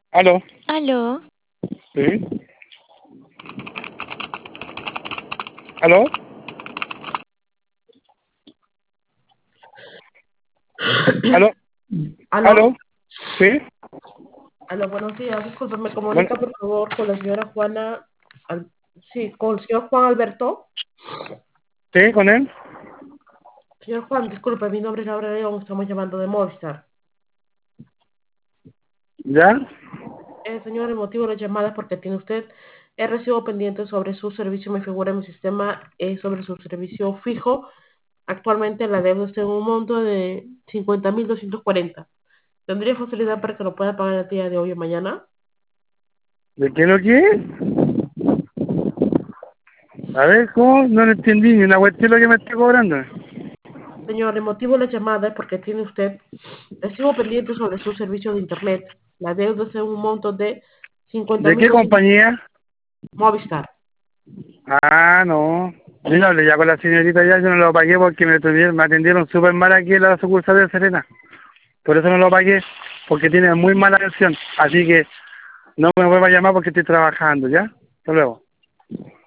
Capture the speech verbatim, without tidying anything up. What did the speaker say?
¿Aló? Aló, ¿Sí? ¿Aló? ¿Aló? Aló, ¿Aló? ¿Sí? aló, buenos días. Disculpe, me Bueno, comunica por favor con la señora Juana, Al- sí, con el señor Juan Alberto. ¿sí? ¿Con él? Señor Juan, disculpe, mi nombre es Laura León, estamos llamando de Movistar. ¿Ya? Eh, señor, el motivo de la llamada es porque tiene usted el recibo pendiente sobre su servicio, me figura en mi sistema, es sobre su servicio fijo. Actualmente la deuda está en un monto de cincuenta mil doscientos cuarenta. ¿Tendría facilidad para que lo pueda pagar el día de hoy o mañana? ¿De qué lo que es? A ver, ¿cómo? No lo entendí ni una cuestión lo que me está cobrando. Señor, el motivo de la llamada es porque tiene usted recibo pendiente sobre su servicio de Internet. La deuda es en un monto de cincuenta ¿De mil qué doscientos compañía? Movistar. Ah, no. Yo no hablé ya con la señorita ya, yo no lo pagué porque me atendieron, me atendieron súper mal aquí en la sucursal de Serena. Por eso no lo pagué, porque tiene muy mala atención. Así que no me vuelva a llamar porque estoy trabajando, ¿ya? Hasta luego.